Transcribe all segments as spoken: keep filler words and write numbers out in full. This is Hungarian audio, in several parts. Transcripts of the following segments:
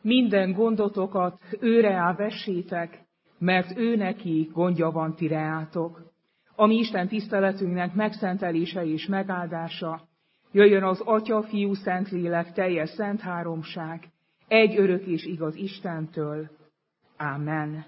Minden gondotokat őre vessétek, mert ő neki gondja van ti reátok. A mi Isten tiszteletünknek megszentelése és megáldása jöjjön az Atya, Fiú, Szentlélek, teljes szent háromság, egy örök és igaz Istentől. Ámen.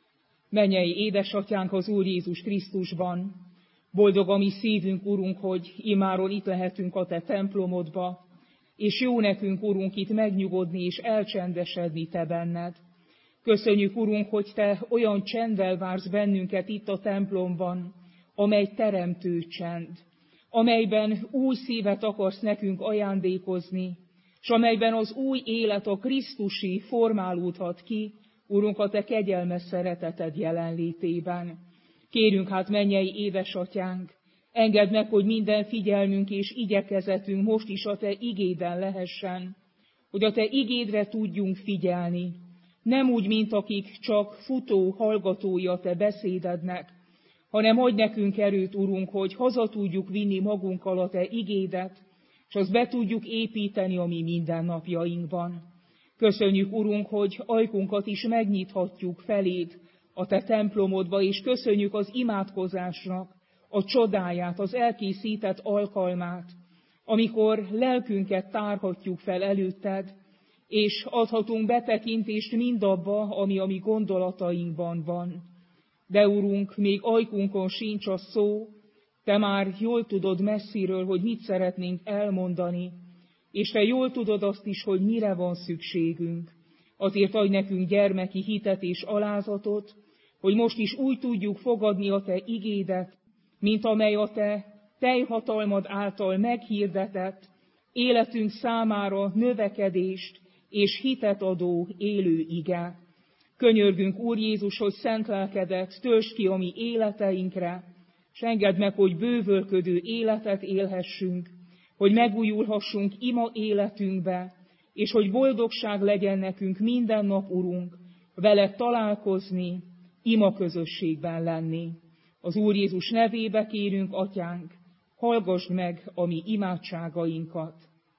Mennyei édesatyánk az Úr Jézus Krisztusban, boldog a mi szívünk, Urunk, hogy imáron itt lehetünk a te templomodba, és jó nekünk, Urunk, itt megnyugodni és elcsendesedni te benned. Köszönjük, Urunk, hogy te olyan csenddel vársz bennünket itt a templomban, amely teremtő csend, amelyben új szívet akarsz nekünk ajándékozni, és amelyben az új élet, a krisztusi formálódhat ki, Urunk, a te kegyelmes szereteted jelenlétében. Kérünk hát, mennyei édesatyánk, engedd meg, hogy minden figyelmünk és igyekezetünk most is a te igéden lehessen, hogy a te igédre tudjunk figyelni, nem úgy, mint akik csak futó hallgatói a te beszédednek, hanem adj nekünk erőt, Urunk, hogy haza tudjuk vinni magunkkal a te igédet, és azt be tudjuk építeni a mi mindennapjainkban. Köszönjük, Urunk, hogy ajkunkat is megnyithatjuk feléd a te templomodba, és köszönjük az imádkozásnak a csodáját, az elkészített alkalmát, amikor lelkünket tárhatjuk fel előtted, és adhatunk betekintést mindabba, ami a mi gondolatainkban van. De, Urunk, még ajkunkon sincs a szó, te már jól tudod messziről, hogy mit szeretnénk elmondani, és te jól tudod azt is, hogy mire van szükségünk. Azért adj nekünk gyermeki hitet és alázatot, hogy most is úgy tudjuk fogadni a te igédet, mint amely a te teljhatalmad által meghirdetett, életünk számára növekedést és hitet adó élő ige. Könyörgünk, Úr Jézus, hogy szent lelkedet töltsd ki a mi életeinkre, s engedd meg, hogy bővölködő életet élhessünk, hogy megújulhassunk ima életünkbe, és hogy boldogság legyen nekünk minden nap, Urunk, veled találkozni, ima közösségben lenni. Az Úr Jézus nevébe kérünk, Atyánk, hallgassd meg a mi imádságainkat.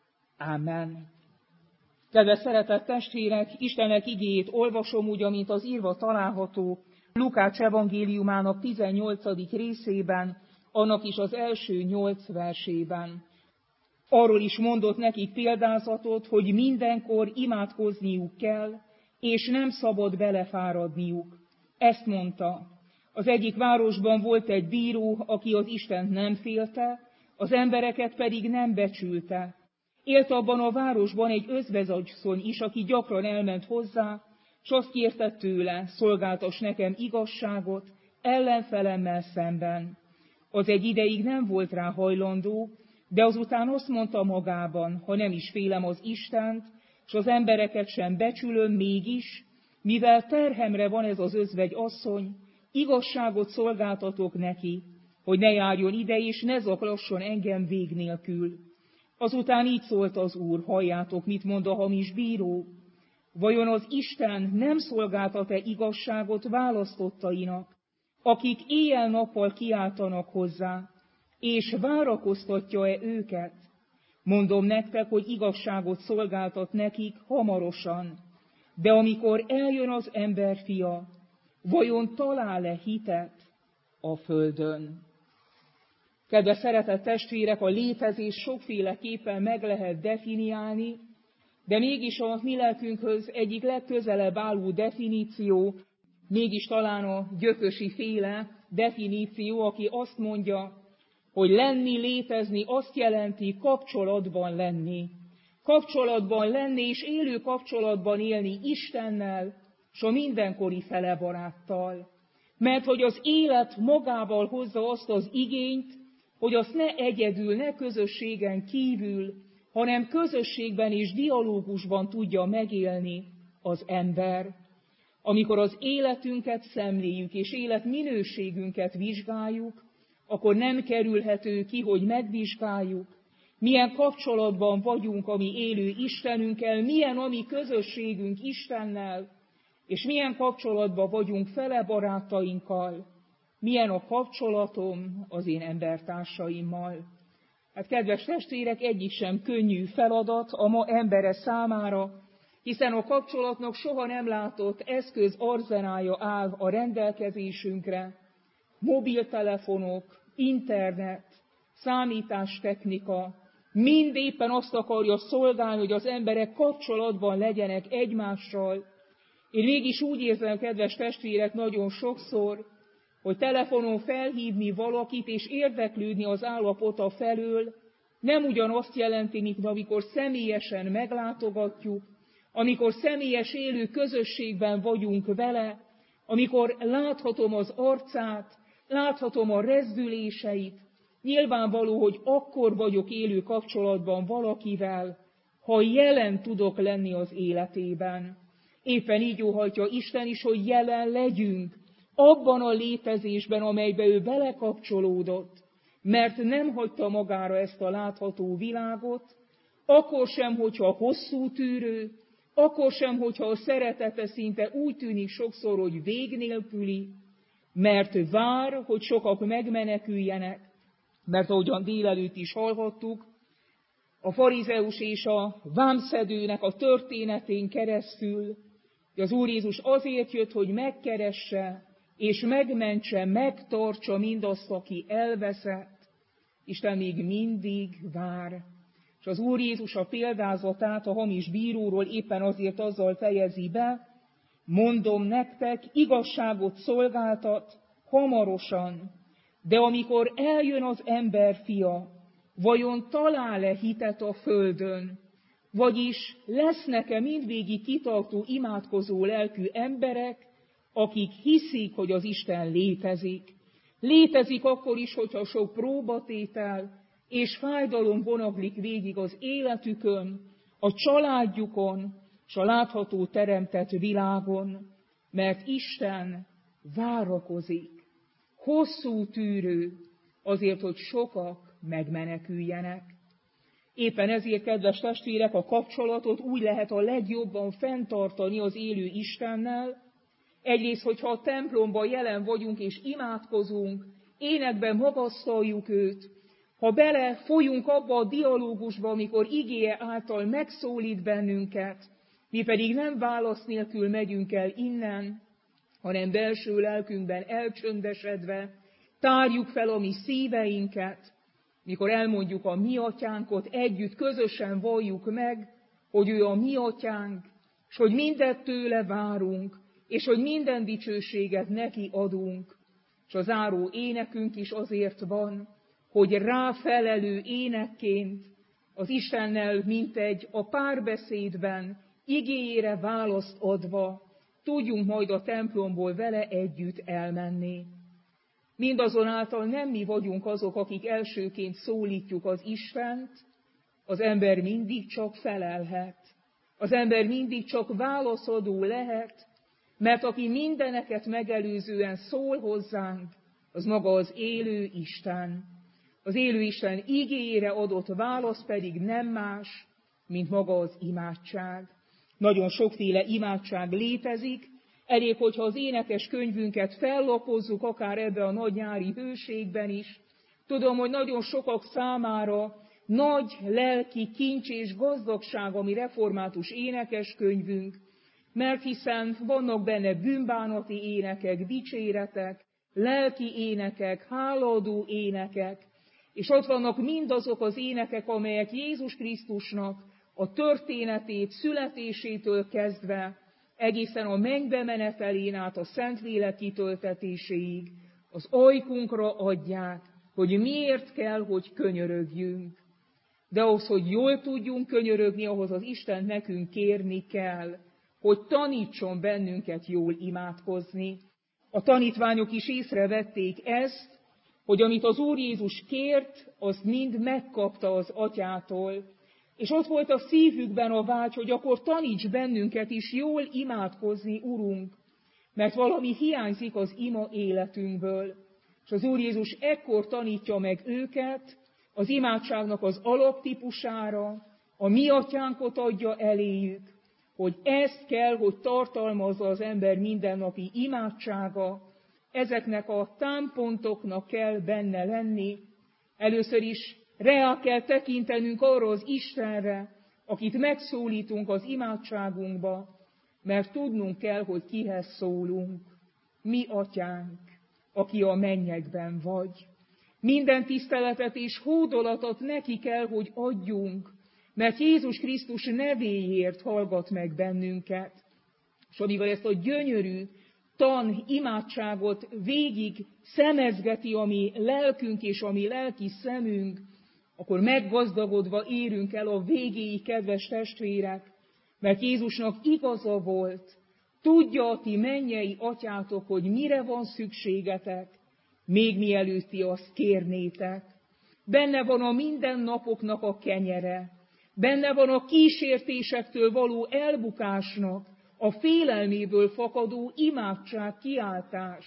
Ámen. Kedves szeretett testvérek, Istennek igéjét olvasom úgy, amint az írva található Lukács evangéliumának tizennyolcadik részében, annak is az első nyolc versében. Arról is mondott nekik példázatot, hogy mindenkor imádkozniuk kell, és nem szabad belefáradniuk. Ezt mondta. Az egyik városban volt egy bíró, aki az Istent nem félte, az embereket pedig nem becsülte. Élt abban a városban egy özvezasszony is, aki gyakran elment hozzá, s azt kérte tőle, szolgáltass nekem igazságot ellenfelemmel szemben. Az egy ideig nem volt rá hajlandó, de azután azt mondta magában, ha nem is félem az Istent, s az embereket sem becsülöm, mégis, mivel terhemre van ez az özvegy asszony, igazságot szolgáltatok neki, hogy ne járjon ide, és ne zaklasson engem vég nélkül. Azután így szólt az Úr, halljátok, mit mond a hamis bíró. Vajon az Isten nem szolgáltat-e igazságot választottainak, akik éjjel-nappal kiáltanak hozzá, és várakoztatja-e őket? Mondom nektek, hogy igazságot szolgáltat nekik hamarosan, de amikor eljön az emberfia, vajon talál-e hitet a földön? Kedves szeretett testvérek, a létezés sokféleképpen meg lehet definiálni, de mégis a mi lelkünkhöz egyik legközelebb álló definíció, mégis talán a Gyökösi féle definíció, aki azt mondja, hogy lenni, létezni azt jelenti kapcsolatban lenni. Kapcsolatban lenni és élő kapcsolatban élni Istennel, s a mindenkori felebaráttal. Mert hogy az élet magával hozza azt az igényt, hogy azt ne egyedül, ne közösségen kívül, hanem közösségben és dialógusban tudja megélni az ember. Amikor az életünket szemléljük és életminőségünket vizsgáljuk, akkor nem kerülhető ki, hogy megvizsgáljuk, milyen kapcsolatban vagyunk a mi élő Istenünkkel, milyen a mi közösségünk Istennel, és milyen kapcsolatban vagyunk fele barátainkkal, milyen a kapcsolatom az én embertársaimmal. Hát kedves testvérek, egyik sem könnyű feladat a ma embere számára, hiszen a kapcsolatnak soha nem látott eszköz arzenája áll a rendelkezésünkre. Mobiltelefonok, internet, számítástechnika, mind éppen azt akarja szolgálni, hogy az emberek kapcsolatban legyenek egymással. Én mégis úgy érzem, kedves testvérek, nagyon sokszor, hogy telefonon felhívni valakit és érdeklődni az állapota felől nem ugyanazt jelenti, mint amikor személyesen meglátogatjuk, amikor személyes élő közösségben vagyunk vele, amikor láthatom az arcát, láthatom a rezdüléseit. Nyilvánvaló, hogy akkor vagyok élő kapcsolatban valakivel, ha jelen tudok lenni az életében. Éppen így óhajtja Isten is, hogy jelen legyünk abban a létezésben, amelybe ő belekapcsolódott, mert nem hagyta magára ezt a látható világot, akkor sem, hogyha hosszú tűrő, akkor sem, hogyha a szeretete szinte úgy tűnik sokszor, hogy vég nélküli, mert vár, hogy sokak megmeneküljenek, mert ahogyan délelőtt is hallhattuk, a farizeus és a vámszedőnek a történetén keresztül, hogy az Úr Jézus azért jött, hogy megkeresse, és megmentse, megtartsa mindazt, aki elveszett. Isten még mindig vár. És az Úr Jézus a példázatát a hamis bíróról éppen azért azzal fejezi be, mondom nektek, igazságot szolgáltat hamarosan, de amikor eljön az ember fia, vajon talál-e hitet a földön? Vagyis lesznek-e mindvégig kitartó, imádkozó lelkű emberek, akik hiszik, hogy az Isten létezik. Létezik akkor is, hogyha sok próbatétel és fájdalom vonaglik végig az életükön, a családjukon, és a látható teremtett világon, mert Isten várakozik, hosszú tűrő, azért, hogy sokak megmeneküljenek. Éppen ezért, kedves testvérek, a kapcsolatot úgy lehet a legjobban fenntartani az élő Istennel. Egyrészt, hogyha a templomban jelen vagyunk és imádkozunk, énekben magasztaljuk őt, ha bele folyunk abba a dialógusba, amikor igéje által megszólít bennünket, mi pedig nem válasz nélkül megyünk el innen, hanem belső lelkünkben elcsöndesedve tárjuk fel a mi szíveinket, mikor elmondjuk a mi atyánkot, együtt, közösen valljuk meg, hogy ő a mi atyánk, és hogy mindent tőle várunk, és hogy minden dicsőséget neki adunk. És a záró énekünk is azért van, hogy ráfelelő énekként az Istennel, mint egy a párbeszédben, igéjére választ adva, tudjunk majd a templomból vele együtt elmenni. Mindazonáltal nem mi vagyunk azok, akik elsőként szólítjuk az Istent, az ember mindig csak felelhet. Az ember mindig csak válaszadó lehet, mert aki mindeneket megelőzően szól hozzánk, az maga az élő Isten. Az élő Isten igéjére adott válasz pedig nem más, mint maga az imádság. Nagyon sokféle imádság létezik, elég, hogyha az énekes könyvünket fellapozzuk, akár ebbe a nagy nyári hőségben is. Tudom, hogy nagyon sokak számára nagy lelki kincs és gazdagság a mi református énekes könyvünk, mert hiszen vannak benne bűnbánati énekek, dicséretek, lelki énekek, hálaadó énekek, és ott vannak mindazok az énekek, amelyek Jézus Krisztusnak a történetét, születésétől kezdve, egészen a mennybe menetelén át a Szentlélek kitöltetéséig az ajkunkra adják, hogy miért kell, hogy könyörögjünk. De ahhoz, hogy jól tudjunk könyörögni, ahhoz az Isten nekünk kérni kell, hogy tanítson bennünket jól imádkozni. A tanítványok is észrevették ezt, hogy amit az Úr Jézus kért, azt mind megkapta az Atyától. És ott volt a szívükben a vágy, hogy akkor taníts bennünket is jól imádkozni, Urunk, mert valami hiányzik az ima életünkből. És az Úr Jézus ekkor tanítja meg őket, az imádságnak az alaptípusára, a mi atyánkot adja eléjük, hogy ezt kell, hogy tartalmazza az ember mindennapi imádsága, ezeknek a támpontoknak kell benne lenni. Először is rá kell tekintenünk arra az Istenre, akit megszólítunk az imádságunkba, mert tudnunk kell, hogy kihez szólunk. Mi atyánk, aki a mennyekben vagy. Minden tiszteletet és hódolatot neki kell, hogy adjunk, mert Jézus Krisztus nevéért hallgat meg bennünket. És amikor ezt a gyönyörű tan imádságot végig szemezgeti a mi lelkünk és a mi lelki szemünk, akkor meggazdagodva érünk el a végéig, kedves testvérek, mert Jézusnak igaza volt, tudja a ti mennyei atyátok, hogy mire van szükségetek, még mielőtt ti azt kérnétek. Benne van a mindennapoknak a kenyere, benne van a kísértésektől való elbukásnak, a félelméből fakadó imádság, kiáltás.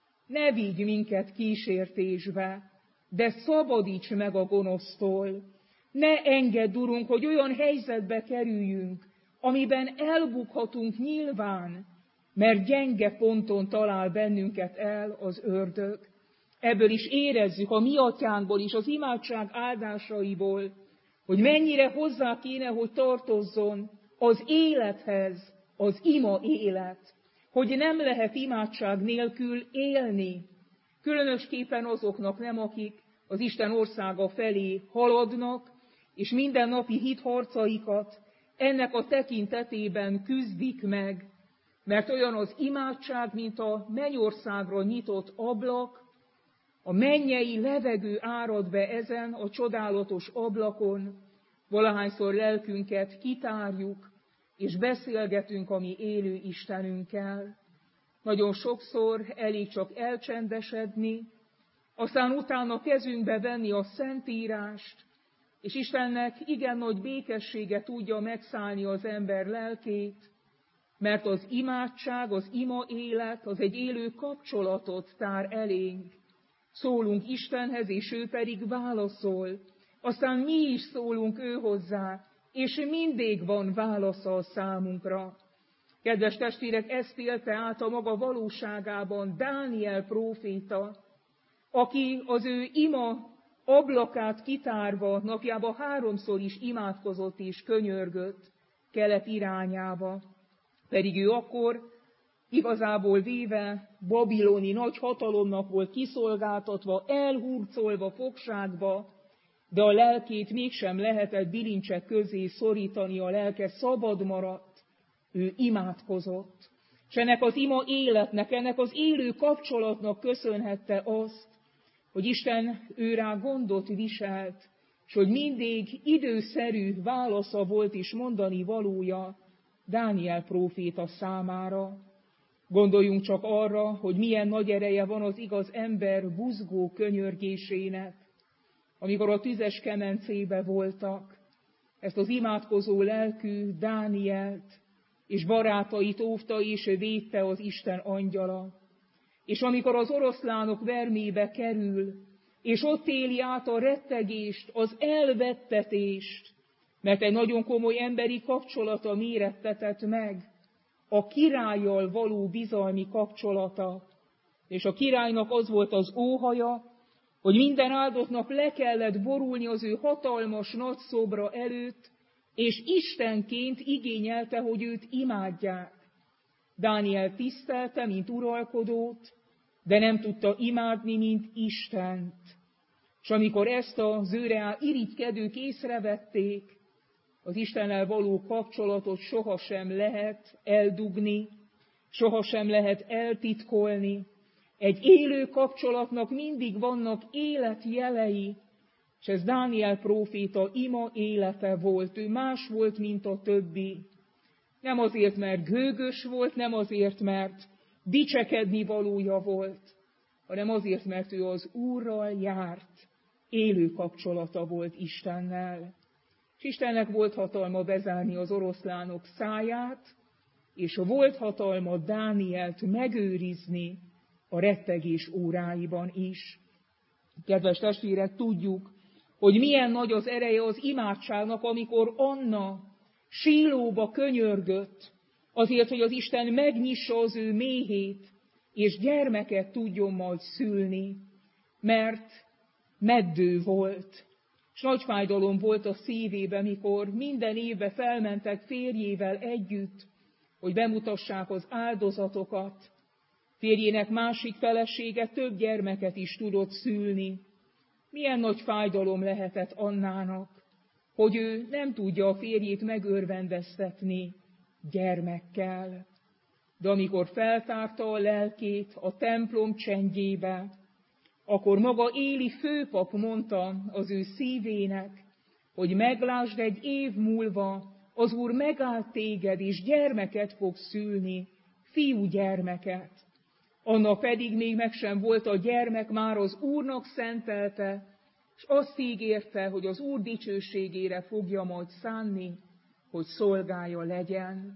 Ne vigy minket kísértésbe, de szabadíts meg a gonosztól. Ne engedd, Urunk, hogy olyan helyzetbe kerüljünk, amiben elbukhatunk nyilván, mert gyenge ponton talál bennünket el az ördög. Ebből is érezzük a mi atyánkból is, az imádság áldásaiból, hogy mennyire hozzá kéne, hogy tartozzon az élethez az ima élet, hogy nem lehet imádság nélkül élni, különösképpen azoknak nem, akik az Isten országa felé haladnak, és mindennapi hitharcaikat ennek a tekintetében küzdik meg, mert olyan az imádság, mint a mennyországra nyitott ablak, a mennyei levegő árad be ezen a csodálatos ablakon, valahányszor lelkünket kitárjuk, és beszélgetünk a mi élő Istenünkkel. Nagyon sokszor elég csak elcsendesedni, aztán utána kezünkbe venni a Szentírást, és Istennek igen nagy békessége tudja megszállni az ember lelkét, mert az imádság, az ima élet, az egy élő kapcsolatot tár elénk. Szólunk Istenhez, és ő pedig válaszol. Aztán mi is szólunk ő hozzá, és mindig van válasza a számunkra. Kedves testvérek, ezt élte át a maga valóságában Dániel próféta, aki az ő ima ablakát kitárva napjában háromszor is imádkozott és könyörgött kelet irányába. Pedig ő akkor igazából véve babiloni nagy hatalomnak volt kiszolgáltatva, elhurcolva fogságba, de a lelkét mégsem lehetett bilincsek közé szorítani, a lelke szabad maradt, ő imádkozott. És ennek az ima életnek, ennek az élő kapcsolatnak köszönhette azt, hogy Isten őrá gondot viselt, és hogy mindig időszerű válasza volt is mondani valója Dániel próféta számára. Gondoljunk csak arra, hogy milyen nagy ereje van az igaz ember buzgó könyörgésének, amikor a tüzes kemencébe voltak, ezt az imádkozó lelkű Dánielt és barátait óvta és védte az Isten angyala. És amikor az oroszlánok vermébe kerül, és ott éli át a rettegést, az elvettetést, mert egy nagyon komoly emberi kapcsolata mérettetett meg, a királlyal való bizalmi kapcsolata. És a királynak az volt az óhaja, hogy minden áldotnak le kellett borulni az ő hatalmas nagy szobra előtt, és Istenként igényelte, hogy őt imádják. Dániel tisztelte, mint uralkodót, de nem tudta imádni, mint Istent. És amikor ezt az őre irigykedők észrevették, az Istennel való kapcsolatot sohasem lehet eldugni, sohasem lehet eltitkolni. Egy élő kapcsolatnak mindig vannak életjelei, és ez Dániel próféta ima élete volt. Ő más volt, mint a többi. Nem azért, mert gőgös volt, nem azért, mert dicsekedni valója volt, hanem azért, mert ő az Úrral járt, élő kapcsolata volt Istennel. És Istennek volt hatalma bezárni az oroszlánok száját, és volt hatalma Dánielt megőrizni a rettegés óráiban is. Kedves testvérek, tudjuk, hogy milyen nagy az ereje az imádságnak, amikor Anna Sílóba könyörgött, azért, hogy az Isten megnyissa az ő méhét, és gyermeket tudjon majd szülni, mert meddő volt. és nagy fájdalom volt a szívébe, mikor minden évben felmentek férjével együtt, hogy bemutassák az áldozatokat. Férjének másik felesége több gyermeket is tudott szülni. Milyen nagy fájdalom lehetett Annának, hogy ő nem tudja a férjét megörvendeztetni gyermekkel. De amikor feltárta a lelkét a templom csendjébe, akkor maga Éli főpap mondta az ő szívének, hogy meglásd, egy év múlva az Úr megáll téged, és gyermeket fog szülni, fiúgyermeket. Anna pedig még meg sem volt a gyermek, már az Úrnak szentelte, és azt ígérte, hogy az Úr dicsőségére fogja majd szánni, hogy szolgája legyen.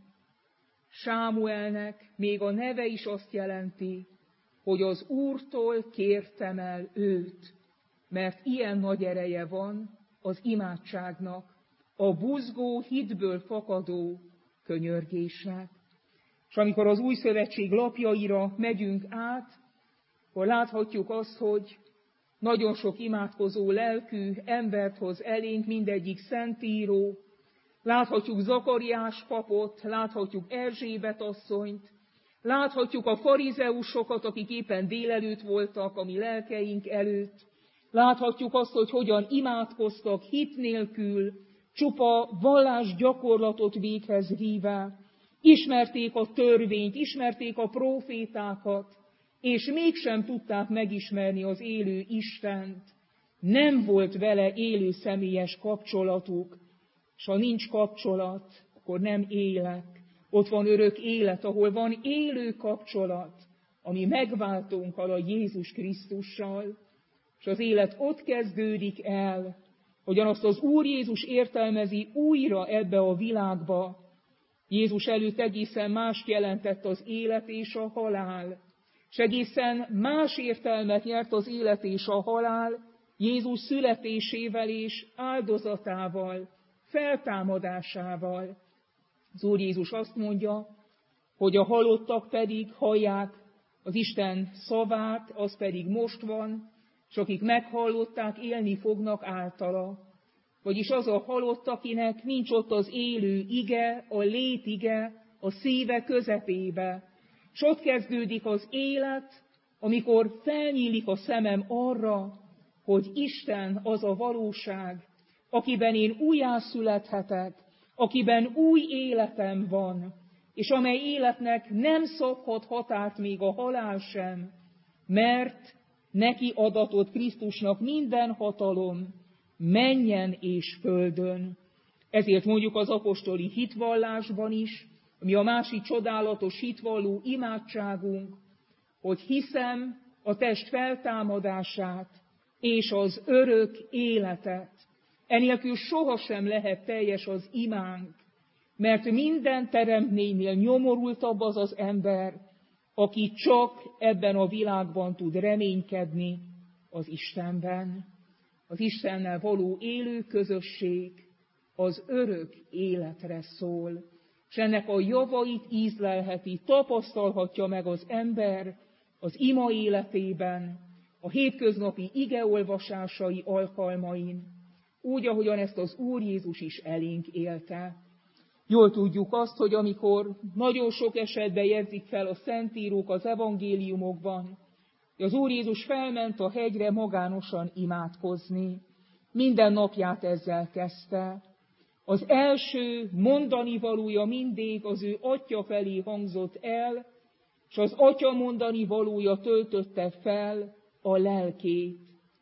Sámuelnek még a neve is azt jelenti, hogy az Úrtól kértem el őt, mert ilyen nagy ereje van az imádságnak, a buzgó hitből fakadó könyörgésnek. És amikor az Új Szövetség lapjaira megyünk át, akkor láthatjuk azt, hogy nagyon sok imádkozó lelkű embert hoz elénk, mindegyik szentíró. Láthatjuk Zakariás papot, láthatjuk Erzsébet asszonyt, láthatjuk a farizeusokat, akik éppen délelőtt voltak a mi lelkeink előtt. Láthatjuk azt, hogy hogyan imádkoztak hit nélkül, csupa vallásgyakorlatot véghez víve. Ismerték a törvényt, ismerték a prófétákat, és mégsem tudták megismerni az élő Istent. Nem volt vele élő személyes kapcsolatuk, és ha nincs kapcsolat, akkor nem élek. Ott van örök élet, ahol van élő kapcsolat, ami megváltónkkal, a Jézus Krisztussal. És az élet ott kezdődik el, hogyan azt az Úr Jézus értelmezi újra ebbe a világba. Jézus előtt egészen mást jelentett az élet és a halál, és egészen más értelmet nyert az élet és a halál Jézus születésével és áldozatával, feltámadásával. Az Úr Jézus azt mondja, hogy a halottak pedig hallják az Isten szavát, az pedig most van, és akik meghallották, élni fognak általa. Vagyis az a halott, akinek nincs ott az élő ige, a létige, a szíve közepébe. És ott kezdődik az élet, amikor felnyílik a szemem arra, hogy Isten az a valóság, akiben én újjászülethetek, akiben új életem van, és amely életnek nem szabhat határt még a halál sem, mert neki adatott Krisztusnak minden hatalom, mennyen és földön. Ezért mondjuk az apostoli hitvallásban is, ami a másik csodálatos hitvalló imádságunk, hogy hiszem a test feltámadását és az örök életet. Enélkül sohasem lehet teljes az imánk, mert minden teremtménynél nyomorultabb az az ember, aki csak ebben a világban tud reménykedni, az Istenben. Az Istennel való élő közösség az örök életre szól, és ennek a javait ízlelheti, tapasztalhatja meg az ember az ima életében, a hétköznapi igeolvasásai alkalmain, úgy, ahogyan ezt az Úr Jézus is elénk élte. Jól tudjuk azt, hogy amikor nagyon sok esetben jegyzik fel a szentírók az evangéliumokban, hogy az Úr Jézus felment a hegyre magánosan imádkozni. Minden napját ezzel kezdte. Az első mondani valója mindig az ő Atya felé hangzott el, és az Atya mondani valója töltötte fel a lelkét.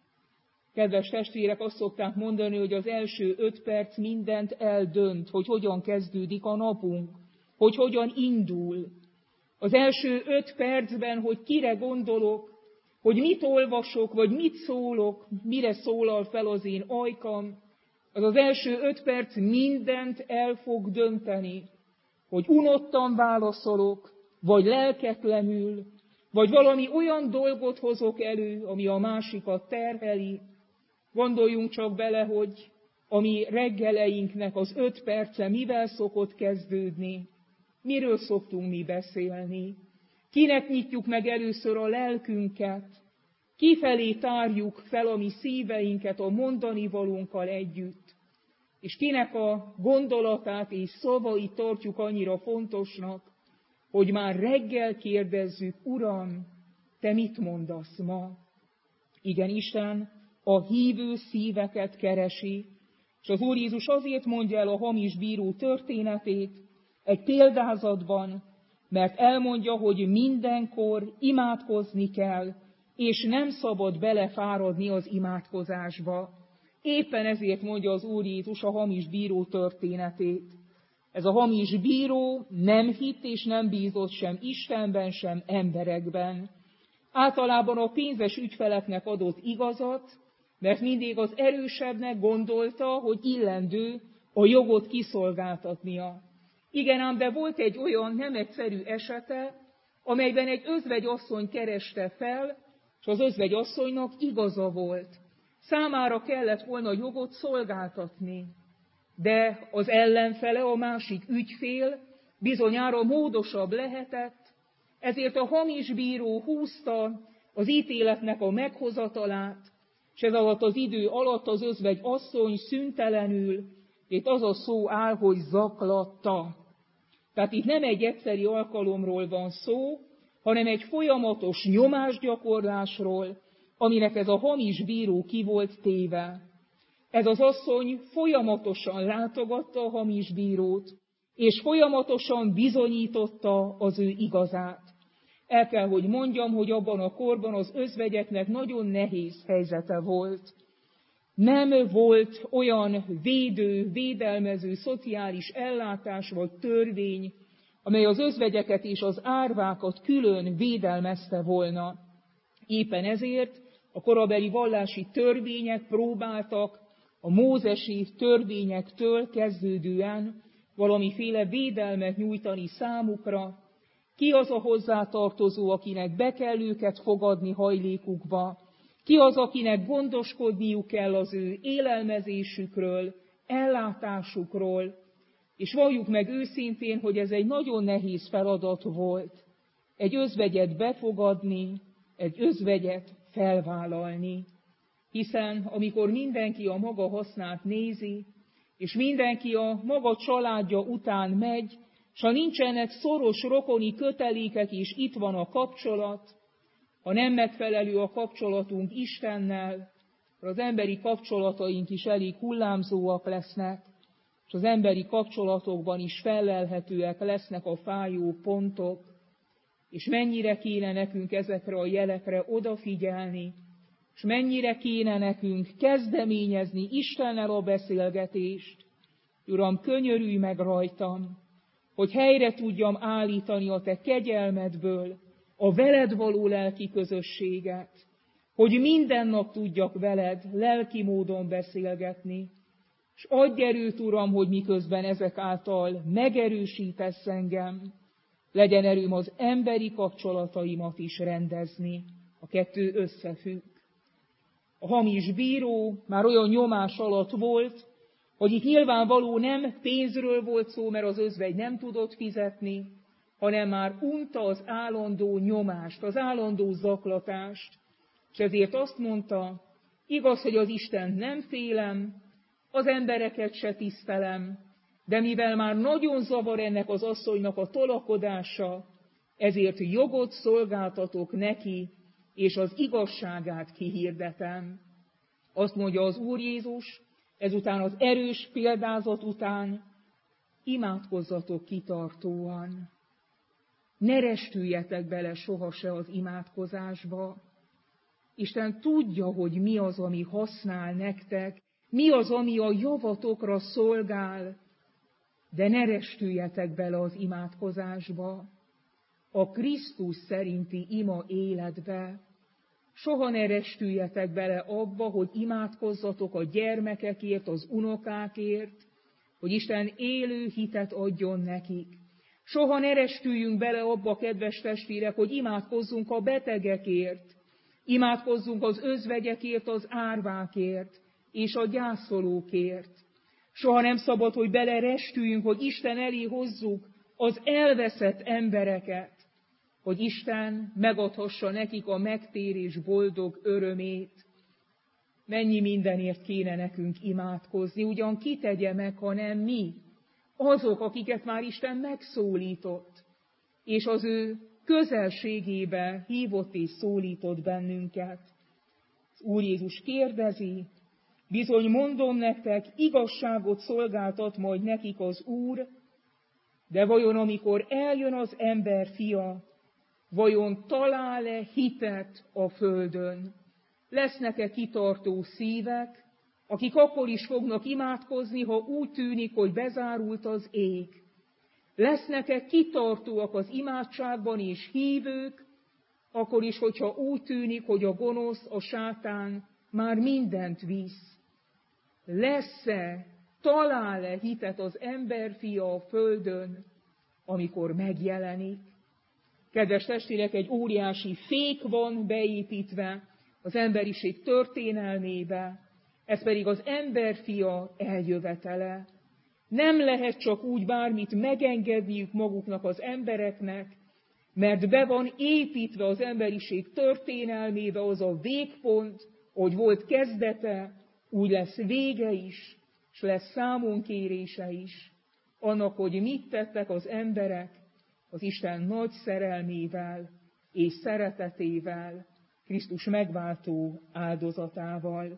Kedves testvérek, azt szokták mondani, hogy az első öt perc mindent eldönt, hogy hogyan kezdődik a napunk, hogy hogyan indul. Az első öt percben, hogy kire gondolok, hogy mit olvasok, vagy mit szólok, mire szólal fel az én ajkam, az az első öt perc mindent el fog dönteni, hogy unottan válaszolok, vagy lelketlenül, vagy valami olyan dolgot hozok elő, ami a másikat terheli. Gondoljunk csak bele, hogy a mi reggeleinknek az öt perce mivel szokott kezdődni, miről szoktunk mi beszélni, kinek nyitjuk meg először a lelkünket, kifelé tárjuk fel a mi szíveinket a mondani valónkkal együtt, és kinek a gondolatát és szavait tartjuk annyira fontosnak, hogy már reggel kérdezzük, Uram, Te mit mondasz ma? Igen, Isten a hívő szíveket keresi, és az Úr Jézus azért mondja el a hamis bíró történetét egy példázatban, mert elmondja, hogy mindenkor imádkozni kell, és nem szabad belefáradni az imádkozásba. Éppen ezért mondja az Úr Jézus a hamis bíró történetét. Ez a hamis bíró nem hitt és nem bízott sem Istenben, sem emberekben. Általában a pénzes ügyfeleknek adott igazat, mert mindig az erősebbnek gondolta, hogy illendő a jogot kiszolgáltatnia. Igen ám, de volt egy olyan nem egyszerű esete, amelyben egy özvegyasszony kereste fel, és az özvegyasszonynak igaza volt. Számára kellett volna a jogot szolgáltatni, de az ellenfele, a másik ügyfél bizonyára módosabb lehetett, ezért a hamis bíró húzta az ítéletnek a meghozatalát, és ez alatt az idő alatt az özvegyasszony szüntelenül, itt az a szó áll, hogy zaklatta. Tehát itt nem egy egyszeri alkalomról van szó, hanem egy folyamatos nyomásgyakorlásról, aminek ez a hamis bíró ki volt téve. Ez az asszony folyamatosan látogatta a hamis bírót, és folyamatosan bizonyította az ő igazát. El kell, hogy mondjam, hogy abban a korban az özvegyeknek nagyon nehéz helyzete volt. Nem volt olyan védő, védelmező, szociális ellátás vagy törvény, amely az özvegyeket és az árvákat külön védelmezte volna. Éppen ezért a korabeli vallási törvények próbáltak a mózesi törvényektől kezdődően valamiféle védelmet nyújtani számukra. Ki az a hozzátartozó, akinek be kell őket fogadni hajlékukba? Ki az, akinek gondoskodniuk kell az ő élelmezésükről, ellátásukról? És valljuk meg őszintén, hogy ez egy nagyon nehéz feladat volt. Egy özvegyet befogadni, egy özvegyet felvállalni. Hiszen amikor mindenki a maga hasznát nézi, és mindenki a maga családja után megy, s ha nincsenek szoros rokoni kötelékek, és itt van a kapcsolat, ha nem megfelelő a kapcsolatunk Istennel, akkor az emberi kapcsolataink is elég hullámzóak lesznek, és az emberi kapcsolatokban is fellelhetőek lesznek a fájó pontok, és mennyire kéne nekünk ezekre a jelekre odafigyelni, és mennyire kéne nekünk kezdeményezni Istennel a beszélgetést. Uram, könyörülj meg rajtam, hogy helyre tudjam állítani a Te kegyelmedből a veled való lelki közösséget, hogy minden nap tudjak veled lelki módon beszélgetni, és adj erőt, Uram, hogy miközben ezek által megerősítesz engem, legyen erőm az emberi kapcsolataimat is rendezni. A kettő összefügg. A hamis bíró már olyan nyomás alatt volt, hogy itt nyilvánvaló nem pénzről volt szó, mert az özvegy nem tudott fizetni, hanem már unta az állandó nyomást, az állandó zaklatást. És ezért azt mondta, igaz, hogy az Istent nem félem, az embereket se tisztelem, de mivel már nagyon zavar ennek az asszonynak a tolakodása, ezért jogot szolgáltatok neki, és az igazságát kihirdetem. Azt mondja az Úr Jézus, ezután az erős példázat után, imádkozzatok kitartóan. Ne restüljetek bele soha se az imádkozásba. Isten tudja, hogy mi az, ami használ nektek, mi az, ami a javatokra szolgál, de ne restüljetek bele az imádkozásba, a Krisztus szerinti ima életbe. Soha ne restüljetek bele abba, hogy imádkozzatok a gyermekekért, az unokákért, hogy Isten élő hitet adjon nekik. Soha ne restüljünk bele abba, kedves testvérek, hogy imádkozzunk a betegekért, imádkozzunk az özvegyekért, az árvákért és a gyászolókért. Soha nem szabad, hogy bele restüljünk, hogy Isten elé hozzuk az elveszett embereket. hogy Isten megadhassa nekik a megtérés boldog örömét. Mennyi mindenért kéne nekünk imádkozni, ugyan ki tegye meg, ha nem mi, azok, akiket már Isten megszólított, és az ő közelségébe hívott és szólított bennünket. Az Úr Jézus kérdezi, bizony mondom nektek, igazságot szolgáltat majd nekik az Úr, de vajon amikor eljön az ember fia, vajon talál-e hitet a földön? Lesznek-e kitartó szívek, akik akkor is fognak imádkozni, ha úgy tűnik, hogy bezárult az ég? Lesznek-e kitartóak az imádságban és hívők, akkor is, hogyha úgy tűnik, hogy a gonosz, a sátán már mindent visz? Lesz-e, talál-e hitet az emberfia a földön, amikor megjelenik? Kedves testvérek, egy óriási fék van beépítve az emberiség történelmébe, ez pedig az emberfia eljövetele. Nem lehet csak úgy bármit megengedniük maguknak az embereknek, mert be van építve az emberiség történelmébe az a végpont, hogy volt kezdete, úgy lesz vége is, és lesz számonkérése is, annak, hogy mit tettek az emberek az Isten nagy szerelmével és szeretetével, Krisztus megváltó áldozatával.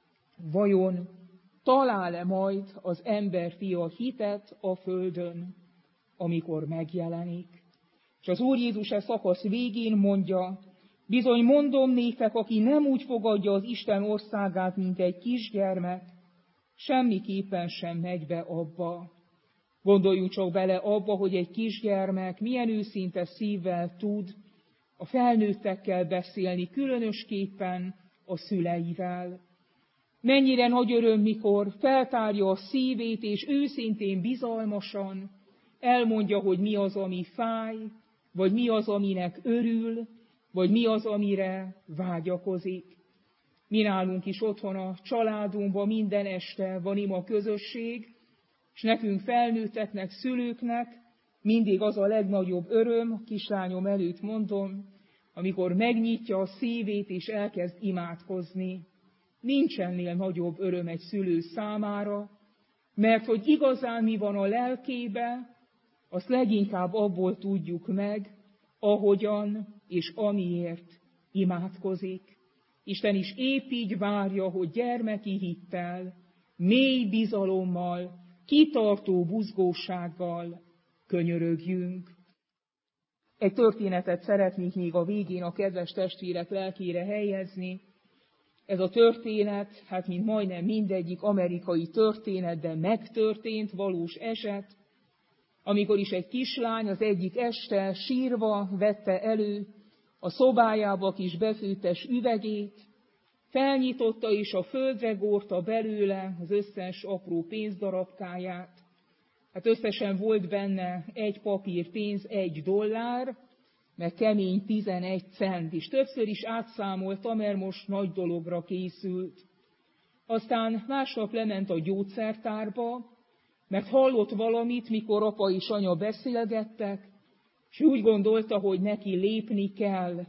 Vajon talál-e majd az emberfia hitet a földön, amikor megjelenik? És az Úr Jézus e szakasz végén mondja, bizony mondom néktek, aki nem úgy fogadja az Isten országát, mint egy kisgyermek, semmiképpen sem megy be abba. Gondoljunk csak bele abba, hogy egy kisgyermek milyen őszinte szívvel tud a felnőttekkel beszélni, különösképpen a szüleivel. Mennyire nagy öröm, mikor feltárja a szívét, és őszintén, bizalmasan elmondja, hogy mi az, ami fáj, vagy mi az, aminek örül, vagy mi az, amire vágyakozik. Mi nálunk is otthon a családunkban minden este van ima közösség, és nekünk felnőtteknek, szülőknek mindig az a legnagyobb öröm, a kislányom előtt mondom, amikor megnyitja a szívét és elkezd imádkozni. Nincs ennél nagyobb öröm egy szülő számára, mert hogy igazán mi van a lelkébe, azt leginkább abból tudjuk meg, ahogyan és amiért imádkozik. Isten is épp így várja, hogy gyermeki hittel, mély bizalommal, kitartó buzgósággal könyörögjünk. Egy történetet szeretnék még a végén a kedves testvérek lelkére helyezni. Ez a történet, hát mint majdnem mindegyik amerikai történet, de megtörtént, valós eset, amikor is egy kislány az egyik este sírva vette elő a szobájába kis befőttes üvegét, felnyitotta és a földre górta belőle az összes apró pénzdarabkáját. Hát összesen volt benne egy papír pénz, egy dollár, meg kemény tizenegy cent is. Többször is átszámolta, mert most nagy dologra készült. Aztán másnap lement a gyógyszertárba, mert hallott valamit, mikor apa és anya beszélgettek, és úgy gondolta, hogy neki lépni kell.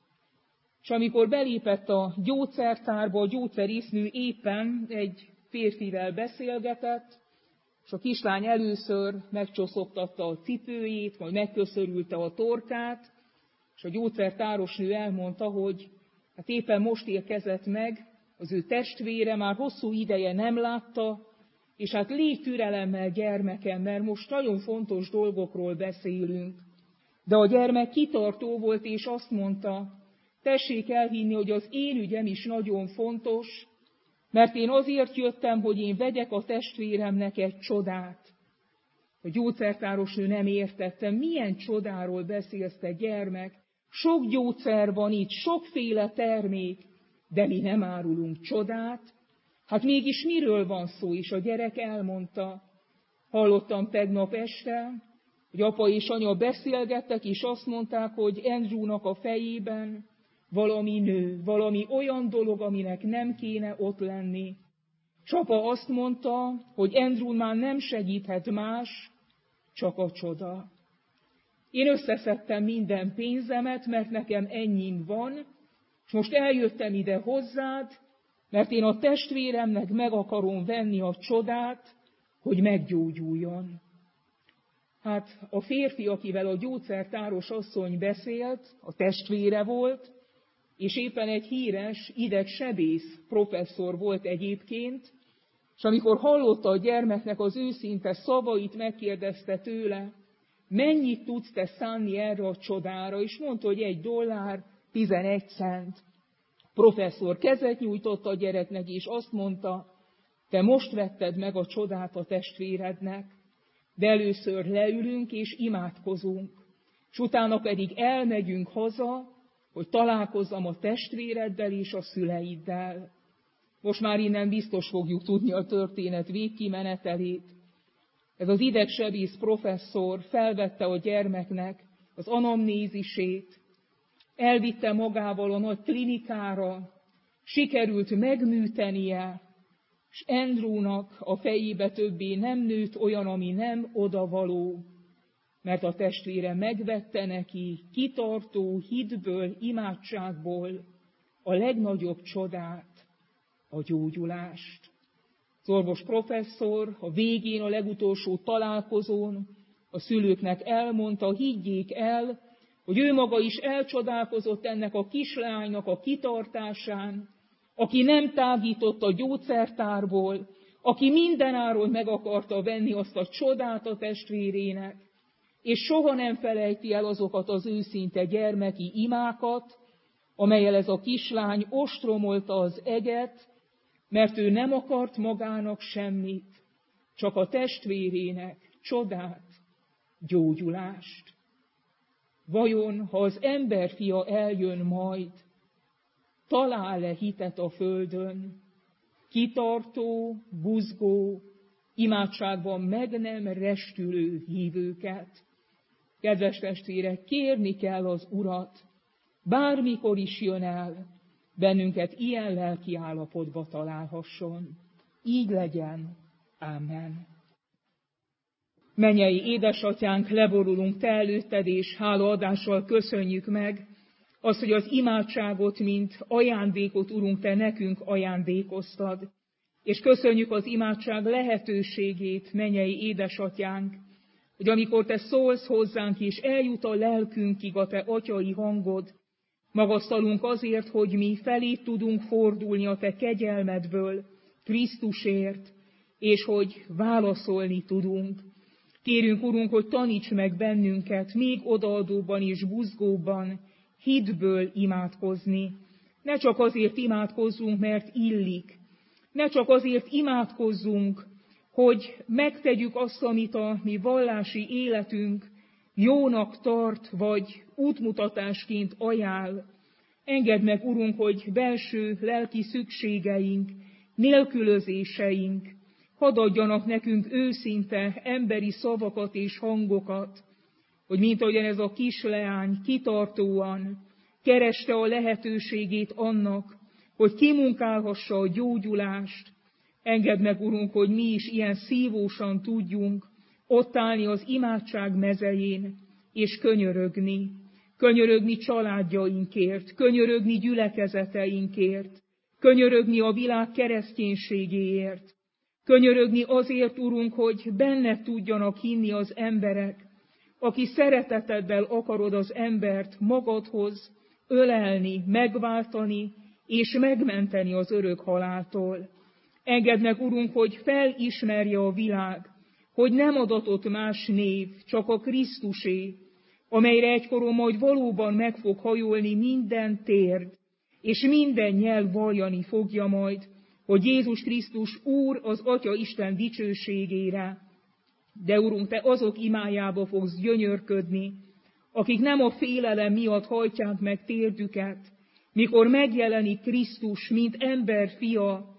És amikor belépett a gyógyszertárba, a gyógyszerésznő éppen egy férfivel beszélgetett, és a kislány először megcsoszogtatta a cipőjét, majd megköszörülte a torkát, és a gyógyszertárosnő elmondta, hogy hát éppen most érkezett meg, az ő testvére már hosszú ideje nem látta, és hát légy türelemmel, gyermekem, mert most nagyon fontos dolgokról beszélünk. De a gyermek kitartó volt, és azt mondta, tessék elhinni, hogy az én ügyem is nagyon fontos, mert én azért jöttem, hogy én vegyek a testvéremnek egy csodát. A gyógyszertárosnő nem értette, milyen csodáról beszélsz te, gyermek. Sok gyógyszer van itt, sokféle termék, de mi nem árulunk csodát. Hát mégis miről van szó? És a gyerek elmondta, hallottam tegnap este, hogy apa és anya beszélgettek, és azt mondták, hogy Andrewnak a fejében valami nő, valami olyan dolog, aminek nem kéne ott lenni. És apa azt mondta, hogy Andrew már nem segíthet más, csak a csoda. Én összeszedtem minden pénzemet, mert nekem ennyim van, és most eljöttem ide hozzád, mert én a testvéremnek meg akarom venni a csodát, hogy meggyógyuljon. Hát a férfi, akivel a gyógyszertáros asszony beszélt, a testvére volt, és éppen egy híres idegsebész professzor volt egyébként, és amikor hallotta a gyermeknek az őszinte szavait, megkérdezte tőle, mennyit tudsz te szánni erre a csodára, és mondta, hogy egy dollár, tizenegy cent. Professzor kezet nyújtott a gyereknek, és azt mondta, te most vetted meg a csodát a testvérednek, de először leülünk és imádkozunk, és utána pedig elmegyünk haza, hogy találkozzam a testvéreddel és a szüleiddel. Most már innen biztos fogjuk tudni a történet végkimenetelét. Ez az idegsebész professzor felvette a gyermeknek az anamnézisét, elvitte magával a nagy klinikára, sikerült megműtenie, és Andrewnak a fejébe többé nem nőtt olyan, ami nem odavaló, mert a testvére megvette neki kitartó hitből, imádságból a legnagyobb csodát, a gyógyulást. Az orvos professzor a végén, a legutolsó találkozón a szülőknek elmondta, higgyék el, hogy ő maga is elcsodálkozott ennek a kislánynak a kitartásán, aki nem tágított a gyógyszertárból, aki mindenáron meg akarta venni azt a csodát a testvérének, és soha nem felejti el azokat az őszinte gyermeki imákat, amellyel ez a kislány ostromolta az eget, mert ő nem akart magának semmit, csak a testvérének csodát, gyógyulást. Vajon, ha az emberfia eljön majd, talál-e hitet a földön, kitartó, buzgó, imádságban meg nem restülő hívőket? Kedves testvérek, kérni kell az Urat, bármikor is jön el, bennünket ilyen lelki állapotba találhasson. Így legyen. Ámen. Mennyei édesatyánk, leborulunk te előtted, és hálaadással köszönjük meg azt, hogy az imádságot, mint ajándékot, Urunk, te nekünk ajándékoztad. És köszönjük az imádság lehetőségét, mennyei édesatyánk, hogy amikor te szólsz hozzánk, és eljut a lelkünkig a te atyai hangod, magasztalunk azért, hogy mi felé tudunk fordulni a te kegyelmedből, Krisztusért, és hogy válaszolni tudunk. Kérünk, Urunk, hogy taníts meg bennünket még odaadóban és buzgóban hitből imádkozni. Ne csak azért imádkozzunk, mert illik. Ne csak azért imádkozzunk, hogy megtegyük azt, amit a mi vallási életünk jónak tart, vagy útmutatásként ajánl. Engedd meg, Urunk, hogy belső lelki szükségeink, nélkülözéseink hadd adjanak nekünk őszinte emberi szavakat és hangokat, hogy mint ahogyan ez a kisleány kitartóan kereste a lehetőségét annak, hogy kimunkálhassa a gyógyulást, engedd meg, Urunk, hogy mi is ilyen szívósan tudjunk ott állni az imádság mezején, és könyörögni. Könyörögni családjainkért, könyörögni gyülekezeteinkért, könyörögni a világ kereszténységéért, könyörögni azért, Urunk, hogy benne tudjanak hinni az emberek, aki szereteteddel akarod az embert magadhoz ölelni, megváltani és megmenteni az örök haláltól. Engedd meg, Urunk, hogy felismerje a világ, hogy nem adatott más név, csak a Krisztusé, amelyre egykoron majd valóban meg fog hajolni minden térd, és minden nyelv valljani fogja majd, hogy Jézus Krisztus Úr az Atya Isten dicsőségére. De, Urunk, te azok imájába fogsz gyönyörködni, akik nem a félelem miatt hajtják meg térdüket, mikor megjelenik Krisztus, mint ember fia,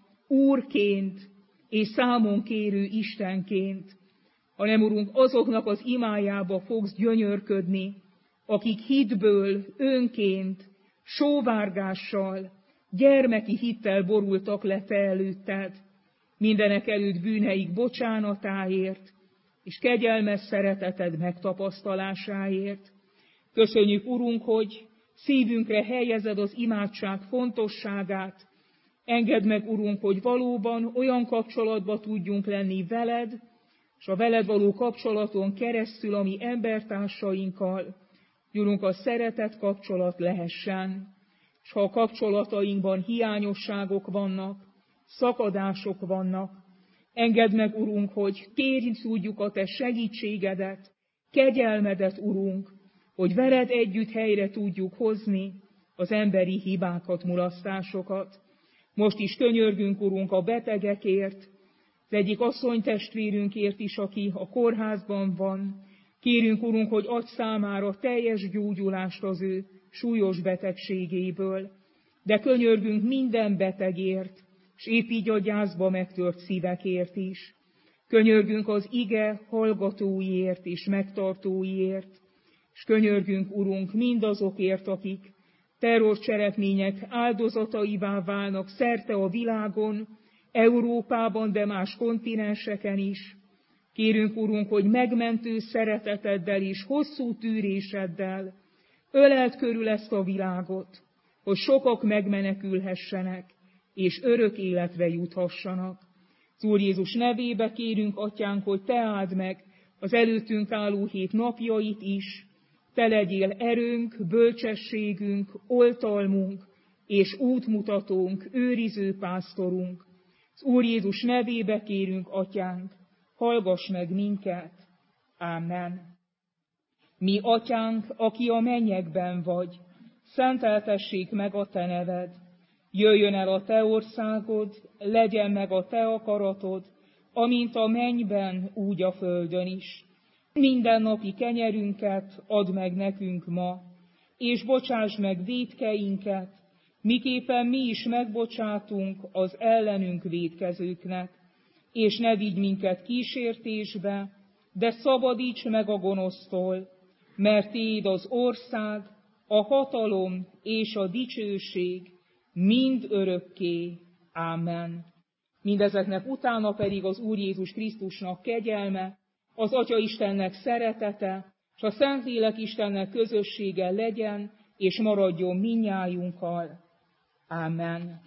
Úrként és számon kérő Istenként, hanem, Urunk, azoknak az imájába fogsz gyönyörködni, akik hitből, önként, sóvárgással, gyermeki hittel borultak le te előtted, mindenek előtt bűneik bocsánatáért, és kegyelmes szereteted megtapasztalásáért. Köszönjük, Urunk, hogy szívünkre helyezed az imádság fontosságát. Engedd meg, Urunk, hogy valóban olyan kapcsolatba tudjunk lenni veled, és a veled való kapcsolaton keresztül a mi embertársainkkal, Urunk, a szeretet kapcsolat lehessen. És ha a kapcsolatainkban hiányosságok vannak, szakadások vannak, engedd meg, Urunk, hogy kérjünk tudjuk a te segítségedet, kegyelmedet, Urunk, hogy veled együtt helyre tudjuk hozni az emberi hibákat, mulasztásokat. Most is könyörgünk, Urunk, a betegekért, az egyik asszonytestvérünkért is, aki a kórházban van. Kérünk, Urunk, hogy adj számára teljes gyógyulást az ő súlyos betegségéből, de könyörgünk minden betegért, és épp így a gyászba megtört szívekért is. Könyörgünk az ige hallgatóiért és megtartóiért, és könyörgünk, Urunk, mindazokért, akik terrorcselekmények áldozataivá válnak szerte a világon, Európában, de más kontinenseken is. Kérünk, Urunk, hogy megmentő szereteteddel és hosszú tűréseddel öleld körül ezt a világot, hogy sokak megmenekülhessenek, és örök életre juthassanak. Az Úr Jézus nevébe kérünk, Atyánk, hogy Te áld meg az előttünk álló hét napjait is, Te legyél erőnk, bölcsességünk, oltalmunk és útmutatónk, őriző pásztorunk. Az Úr Jézus nevébe kérünk, Atyánk, hallgass meg minket. Ámen. Mi, Atyánk, aki a mennyekben vagy, szenteltessék meg a Te neved. Jöjjön el a Te országod, legyen meg a Te akaratod, amint a mennyben, úgy a földön is. Mindennapi kenyerünket add meg nekünk ma, és bocsásd meg vétkeinket, miképpen mi is megbocsátunk az ellenünk vétkezőknek. És ne vigy minket kísértésbe, de szabadíts meg a gonosztól, mert Tiéd az ország, a hatalom és a dicsőség mind örökké. Ámen. Mindezeknek utána pedig az Úr Jézus Krisztusnak kegyelme, az Atya Istennek szeretete, és a Szentlélek Istennek közössége legyen, és maradjon mindnyájunkkal. Ámen.